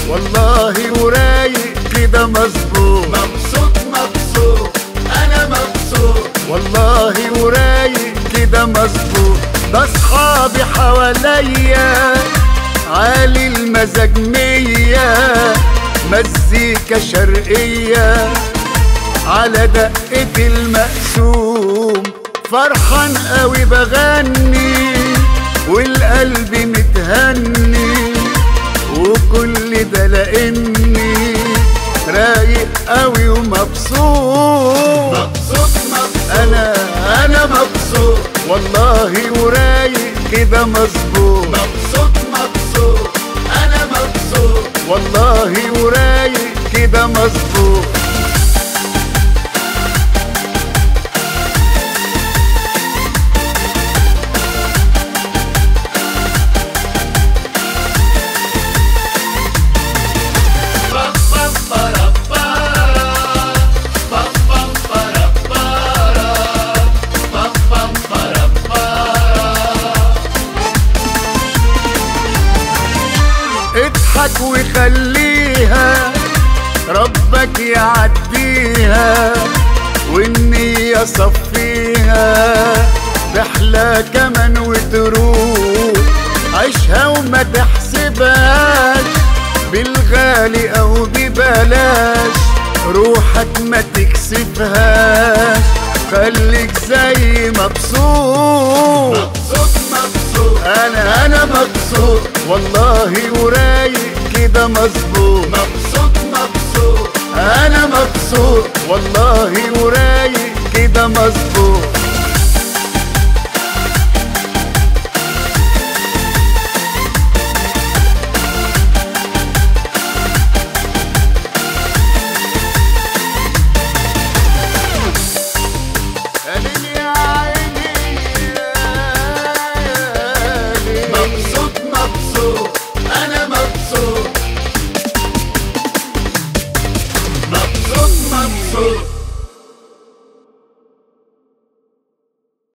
والله ورايق كده مظبوط. مبسوط مبسوط انا مبسوط، والله ورايق كده مظبوط. ده اصحابي حواليا عالي المزاج مية، مزيكا شرقية على دقة المقسوم. فرحان قوي بغني والقلب متهني، وكل ده لاني رايق قوي ومبسوط. مبسوط مبسوط انا مبسوط والله ورايق كده مظبوط. مبسوط مبسوط انا مبسوط، والله ورايق كده مظبوط. اضحك وخليها ربك يعديها، والنية صفيها تحلى كمان وتروح. عيشها وما تحسبهاش بالغالي او ببلاش، روحك ما تكسفهاش، خليك زي مبسوط. مبسوط مبسوط انا مبسوط والله ورايق كده مظبوط. مبسوط مبسوط انا مبسوط والله ورايق كده مظبوط.